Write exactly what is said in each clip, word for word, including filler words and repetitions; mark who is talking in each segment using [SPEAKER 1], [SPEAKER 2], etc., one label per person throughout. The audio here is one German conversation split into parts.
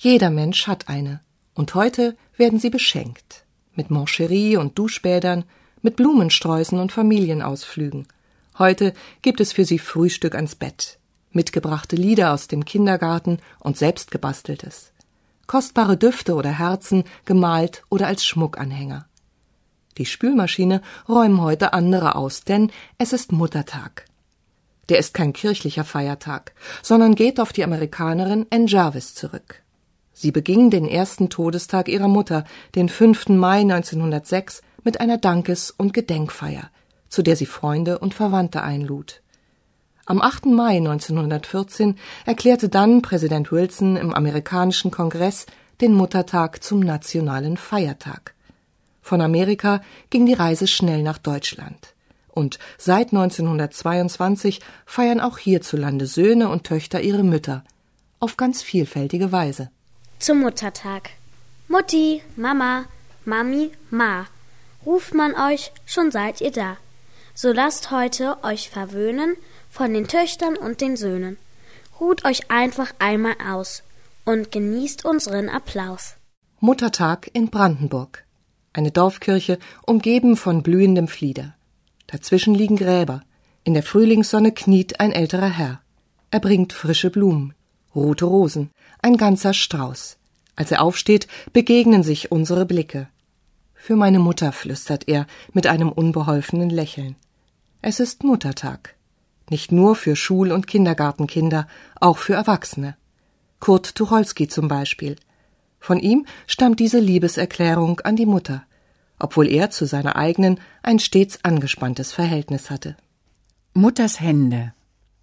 [SPEAKER 1] Jeder Mensch hat eine. Und heute werden sie beschenkt. Mit Mancherie und Duschbädern, mit Blumensträußen und Familienausflügen. Heute gibt es für sie Frühstück ans Bett, mitgebrachte Lieder aus dem Kindergarten und selbstgebasteltes. Kostbare Düfte oder Herzen, gemalt oder als Schmuckanhänger. Die Spülmaschine räumen heute andere aus, denn es ist Muttertag. Der ist kein kirchlicher Feiertag, sondern geht auf die Amerikanerin Ann Jarvis zurück. Sie beging den ersten Todestag ihrer Mutter, den fünften Mai neunzehnhundertsechs, mit einer Dankes- und Gedenkfeier, zu der sie Freunde und Verwandte einlud. Am achten Mai neunzehnhundertvierzehn erklärte dann Präsident Wilson im amerikanischen Kongress den Muttertag zum nationalen Feiertag. Von Amerika ging die Reise schnell nach Deutschland. Und seit neunzehnhundertzweiundzwanzig feiern auch hierzulande Söhne und Töchter ihre Mütter, auf ganz vielfältige Weise.
[SPEAKER 2] Zum Muttertag. Mutti, Mama, Mami, Ma, ruft man euch, schon seid ihr da. So lasst heute euch verwöhnen von den Töchtern und den Söhnen. Ruht euch einfach einmal aus und genießt unseren Applaus.
[SPEAKER 1] Muttertag in Brandenburg. Eine Dorfkirche, umgeben von blühendem Flieder. Dazwischen liegen Gräber. In der Frühlingssonne kniet ein älterer Herr. Er bringt frische Blumen, rote Rosen, ein ganzer Strauß. Als er aufsteht, begegnen sich unsere Blicke. Für meine Mutter, flüstert er mit einem unbeholfenen Lächeln. Es ist Muttertag. Nicht nur für Schul- und Kindergartenkinder, auch für Erwachsene. Kurt Tucholsky zum Beispiel. Von ihm stammt diese Liebeserklärung an die Mutter, obwohl er zu seiner eigenen ein stets angespanntes Verhältnis hatte.
[SPEAKER 3] Mutters Hände.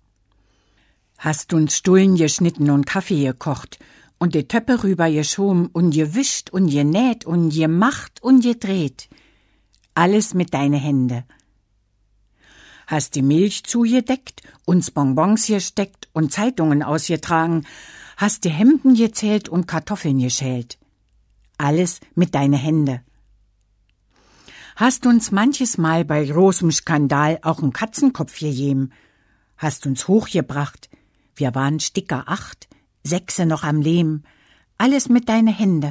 [SPEAKER 3] Hast uns Stullen geschnitten und Kaffee gekocht und die Töpfe rüber geschoben und gewischt und genäht und gemacht und gedreht. Alles mit deine Hände. Hast die Milch zugedeckt, uns Bonbons gesteckt und Zeitungen ausgetragen, hast die Hemden gezählt und Kartoffeln geschält. Alles mit deine Hände. Hast uns manches Mal bei großem Skandal auch einen Katzenkopf gegeben, hast uns hochgebracht, wir waren Sticker acht, sechse noch am Leben, alles mit deine Hände.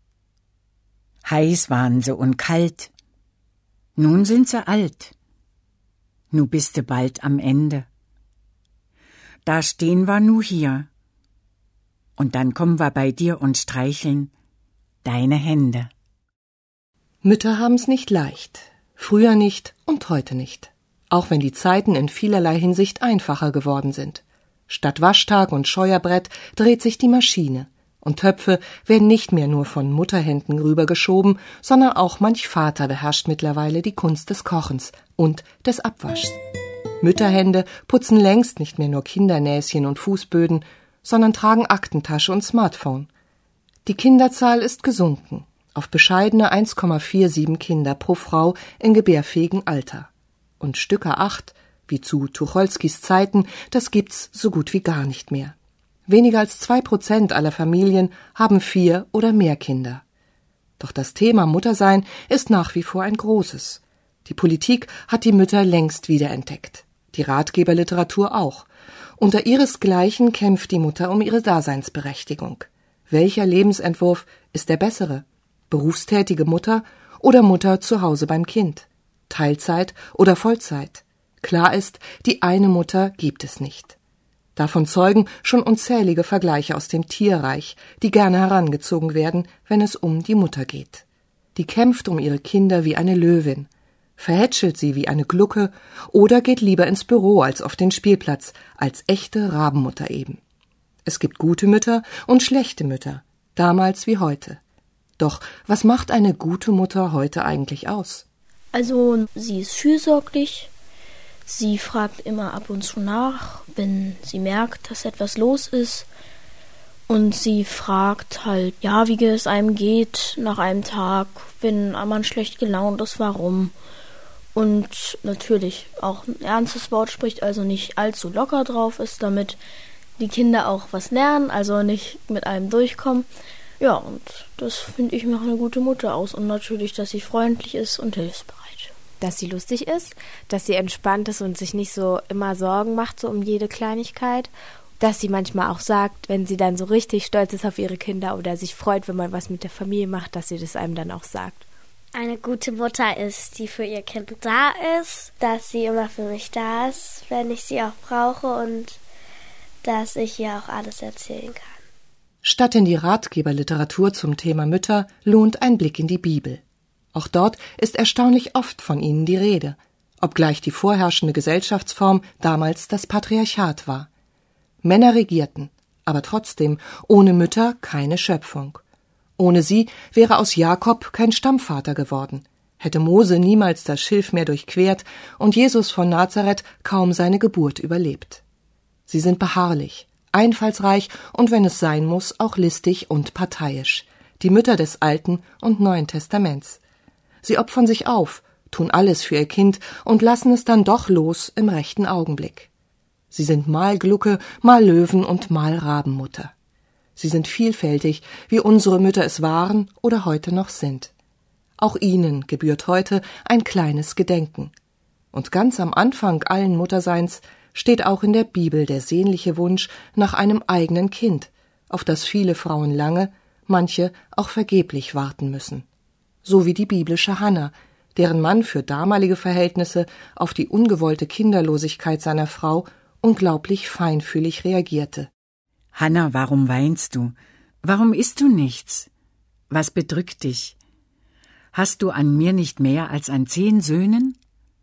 [SPEAKER 3] Heiß waren sie und kalt, nun sind sie alt, nu bist du bald am Ende. Da stehen wir nu hier, und dann kommen wir bei dir und streicheln deine Hände.
[SPEAKER 1] Mütter haben's nicht leicht. Früher nicht und heute nicht. Auch wenn die Zeiten in vielerlei Hinsicht einfacher geworden sind. Statt Waschtag und Scheuerbrett dreht sich die Maschine. Und Töpfe werden nicht mehr nur von Mutterhänden rübergeschoben, sondern auch manch Vater beherrscht mittlerweile die Kunst des Kochens und des Abwaschs. Mütterhände putzen längst nicht mehr nur Kindernäschen und Fußböden, sondern tragen Aktentasche und Smartphone. Die Kinderzahl ist gesunken auf bescheidene eins Komma siebenundvierzig Kinder pro Frau in gebärfähigem Alter. Und Stücker acht, wie zu Tucholskys Zeiten, das gibt's so gut wie gar nicht mehr. Weniger als zwei Prozent aller Familien haben vier oder mehr Kinder. Doch das Thema Muttersein ist nach wie vor ein großes. Die Politik hat die Mütter längst wiederentdeckt. Die Ratgeberliteratur auch. Unter ihresgleichen kämpft die Mutter um ihre Daseinsberechtigung. Welcher Lebensentwurf ist der bessere? Berufstätige Mutter oder Mutter zu Hause beim Kind? Teilzeit oder Vollzeit? Klar ist, die eine Mutter gibt es nicht. Davon zeugen schon unzählige Vergleiche aus dem Tierreich, die gerne herangezogen werden, wenn es um die Mutter geht. Die kämpft um ihre Kinder wie eine Löwin, verhätschelt sie wie eine Glucke oder geht lieber ins Büro als auf den Spielplatz, als echte Rabenmutter eben. Es gibt gute Mütter und schlechte Mütter, damals wie heute. Doch was macht eine gute Mutter heute eigentlich aus?
[SPEAKER 4] Also, sie ist fürsorglich, sie fragt immer ab und zu nach, wenn sie merkt, dass etwas los ist. Und sie fragt halt, ja, wie es einem geht nach einem Tag, wenn man schlecht gelaunt ist, warum. Und natürlich auch ein ernstes Wort spricht, also nicht allzu locker drauf ist, damit die Kinder auch was lernen, also nicht mit allem durchkommen. Ja, und das finde ich macht eine gute Mutter aus. Und natürlich, dass sie freundlich ist und hilfsbereit.
[SPEAKER 5] Dass sie lustig ist, dass sie entspannt ist und sich nicht so immer Sorgen macht, so um jede Kleinigkeit. dass sie manchmal auch sagt, wenn sie dann so richtig stolz ist auf ihre Kinder oder sich freut, wenn man was mit der Familie macht, dass sie das einem dann auch sagt.
[SPEAKER 2] Eine gute Mutter ist, die für ihr Kind da ist, dass sie immer für mich da ist, wenn ich sie auch brauche und dass ich ihr auch alles erzählen kann.
[SPEAKER 1] Statt in die Ratgeberliteratur zum Thema Mütter lohnt ein Blick in die Bibel. Auch dort ist erstaunlich oft von ihnen die Rede, obgleich die vorherrschende Gesellschaftsform damals das Patriarchat war. Männer regierten, aber trotzdem ohne Mütter keine Schöpfung. Ohne sie wäre aus Jakob kein Stammvater geworden, hätte Mose niemals das Schilfmeer durchquert und Jesus von Nazareth kaum seine Geburt überlebt. Sie sind beharrlich, einfallsreich und wenn es sein muss, auch listig und parteiisch, die Mütter des Alten und Neuen Testaments. Sie opfern sich auf, tun alles für ihr Kind und lassen es dann doch los im rechten Augenblick. Sie sind mal Glucke, mal Löwen und mal Rabenmutter. Sie sind vielfältig, wie unsere Mütter es waren oder heute noch sind. Auch ihnen gebührt heute ein kleines Gedenken. Und ganz am Anfang allen Mutterseins steht auch in der Bibel der sehnliche Wunsch nach einem eigenen Kind, auf das viele Frauen lange, manche auch vergeblich warten müssen. So wie die biblische Hannah, deren Mann für damalige Verhältnisse auf die ungewollte Kinderlosigkeit seiner Frau unglaublich feinfühlig reagierte.
[SPEAKER 3] Hannah, warum weinst du? Warum isst du nichts? Was bedrückt dich? Hast du an mir nicht mehr als an zehn Söhnen?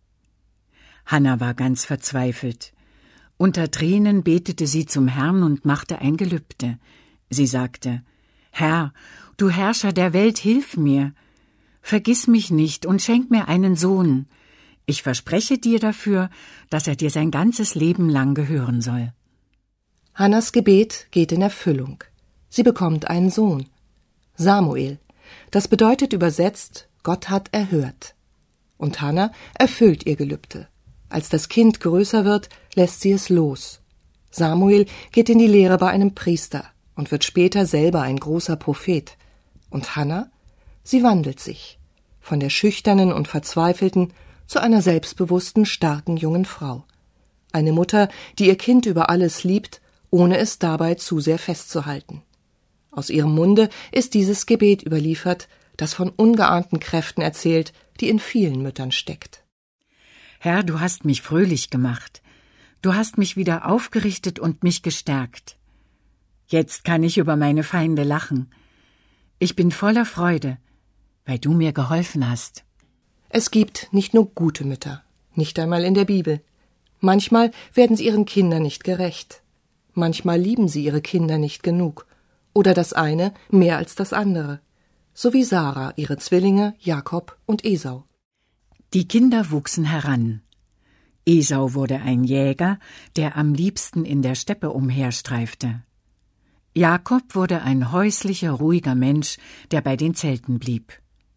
[SPEAKER 3] Hannah war ganz verzweifelt. Unter Tränen betete sie zum Herrn und machte ein Gelübde. Sie sagte: Herr, du Herrscher der Welt, hilf mir. Vergiss mich nicht und schenk mir einen Sohn. Ich verspreche dir dafür, dass er dir sein ganzes Leben lang gehören soll.
[SPEAKER 1] Hannahs Gebet geht in Erfüllung. Sie bekommt einen Sohn, Samuel. Das bedeutet übersetzt, Gott hat erhört. Und Hannah erfüllt ihr Gelübde. Als das Kind größer wird, lässt sie es los. Samuel geht in die Lehre bei einem Priester und wird später selber ein großer Prophet. Und Hannah? Sie wandelt sich. Von der schüchternen und verzweifelten zu einer selbstbewussten, starken jungen Frau. Eine Mutter, die ihr Kind über alles liebt, ohne es dabei zu sehr festzuhalten. Aus ihrem Munde ist dieses Gebet überliefert, das von ungeahnten Kräften erzählt, die in vielen Müttern steckt.
[SPEAKER 3] Herr, du hast mich fröhlich gemacht. Du hast mich wieder aufgerichtet und mich gestärkt. Jetzt kann ich über meine Feinde lachen. Ich bin voller Freude, weil du mir geholfen hast.
[SPEAKER 1] Es gibt nicht nur gute Mütter, nicht einmal in der Bibel. Manchmal werden sie ihren Kindern nicht gerecht. Manchmal lieben sie ihre Kinder nicht genug. Oder das eine mehr als das andere. So wie Sarah ihre Zwillinge Jakob und Esau.
[SPEAKER 3] Die Kinder wuchsen heran. Esau wurde ein Jäger, der am liebsten in der Steppe umherstreifte. Jakob wurde ein häuslicher, ruhiger Mensch, der bei den Zelten blieb.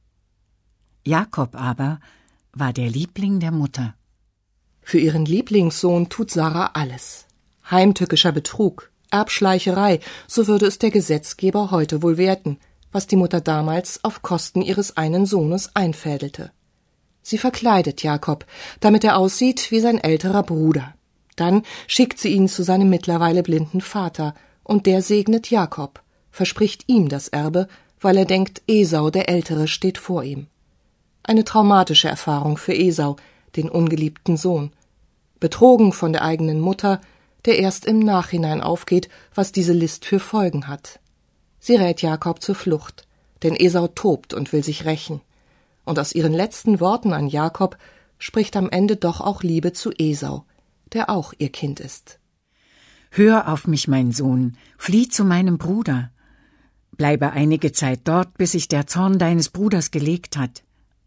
[SPEAKER 3] Jakob aber war der Liebling der Mutter.
[SPEAKER 1] Für ihren Lieblingssohn tut Sarah alles. Heimtückischer Betrug, Erbschleicherei, so würde es der Gesetzgeber heute wohl werten, was die Mutter damals auf Kosten ihres einen Sohnes einfädelte. Sie verkleidet Jakob, damit er aussieht wie sein älterer Bruder. Dann schickt sie ihn zu seinem mittlerweile blinden Vater, und der segnet Jakob, verspricht ihm das Erbe, weil er denkt, Esau, der Ältere, steht vor ihm. Eine traumatische Erfahrung für Esau, den ungeliebten Sohn. Betrogen von der eigenen Mutter, der erst im Nachhinein aufgeht, was diese List für Folgen hat. Sie rät Jakob zur Flucht, denn Esau tobt und will sich rächen. Und aus ihren letzten Worten an Jakob spricht am Ende doch auch Liebe zu Esau, der auch ihr Kind ist.
[SPEAKER 3] Hör auf mich, mein Sohn, flieh zu meinem Bruder. Bleibe einige Zeit dort, bis sich der Zorn deines Bruders gelegt hat.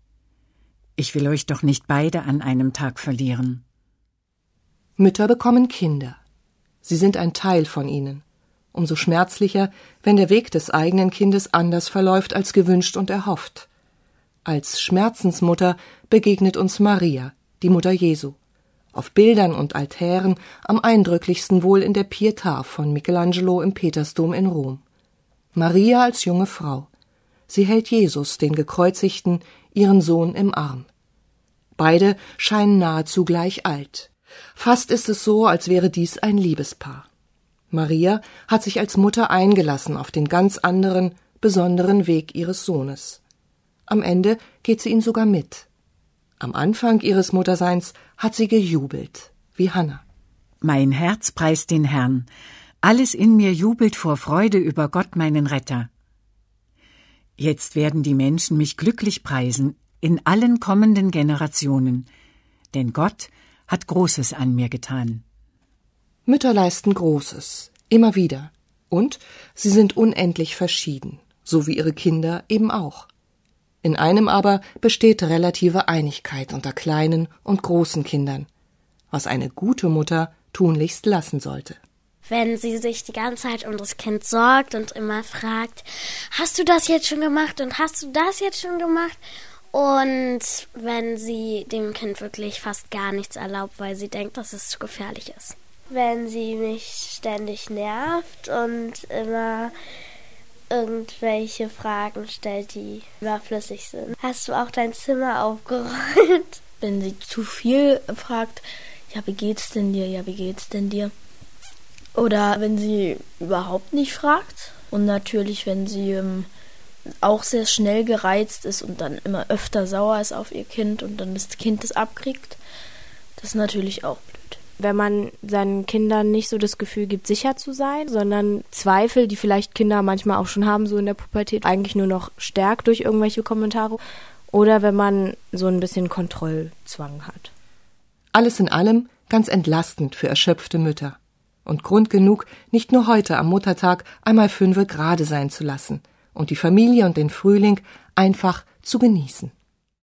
[SPEAKER 3] Ich will euch doch nicht beide an einem Tag verlieren.
[SPEAKER 1] Mütter bekommen Kinder. Sie sind ein Teil von ihnen. Umso schmerzlicher, wenn der Weg des eigenen Kindes anders verläuft als gewünscht und erhofft. Als Schmerzensmutter begegnet uns Maria, die Mutter Jesu. Auf Bildern und Altären am eindrücklichsten wohl in der Pietà von Michelangelo im Petersdom in Rom. Maria als junge Frau. Sie hält Jesus, den Gekreuzigten, ihren Sohn im Arm. Beide scheinen nahezu gleich alt. Fast ist es so, als wäre dies ein Liebespaar. Maria hat sich als Mutter eingelassen auf den ganz anderen, besonderen Weg ihres Sohnes. Am Ende geht sie ihn sogar mit. Am Anfang ihres Mutterseins hat sie gejubelt, wie Hannah.
[SPEAKER 3] Mein Herz preist den Herrn. Alles in mir jubelt vor Freude über Gott, meinen Retter. Jetzt werden die Menschen mich glücklich preisen in allen kommenden Generationen, denn Gott hat Großes an mir getan.
[SPEAKER 1] Mütter leisten Großes, immer wieder. Und sie sind unendlich verschieden, so wie ihre Kinder eben auch. In einem aber besteht relative Einigkeit unter kleinen und großen Kindern, was eine gute Mutter tunlichst lassen sollte.
[SPEAKER 2] Wenn sie sich die ganze Zeit um das Kind sorgt und immer fragt, hast du das jetzt schon gemacht und hast du das jetzt schon gemacht? Und wenn sie dem Kind wirklich fast gar nichts erlaubt, weil sie denkt, dass es zu gefährlich ist. Wenn sie mich ständig nervt und immer irgendwelche Fragen stellt, die überflüssig sind. Hast du auch dein Zimmer aufgeräumt?
[SPEAKER 4] Wenn sie zu viel fragt, ja, wie geht's denn dir, ja, wie geht's denn dir? Oder wenn sie überhaupt nicht fragt. Und natürlich, wenn sie ähm, auch sehr schnell gereizt ist und dann immer öfter sauer ist auf ihr Kind und dann das Kind das abkriegt, das ist natürlich auch blöd.
[SPEAKER 5] Wenn man seinen Kindern nicht so das Gefühl gibt, sicher zu sein, sondern Zweifel, die vielleicht Kinder manchmal auch schon haben, so in der Pubertät, eigentlich nur noch stärkt durch irgendwelche Kommentare. Oder wenn man so ein bisschen Kontrollzwang hat.
[SPEAKER 1] Alles in allem ganz entlastend für erschöpfte Mütter. Und Grund genug, nicht nur heute am Muttertag einmal fünfe gerade sein zu lassen und die Familie und den Frühling einfach zu genießen.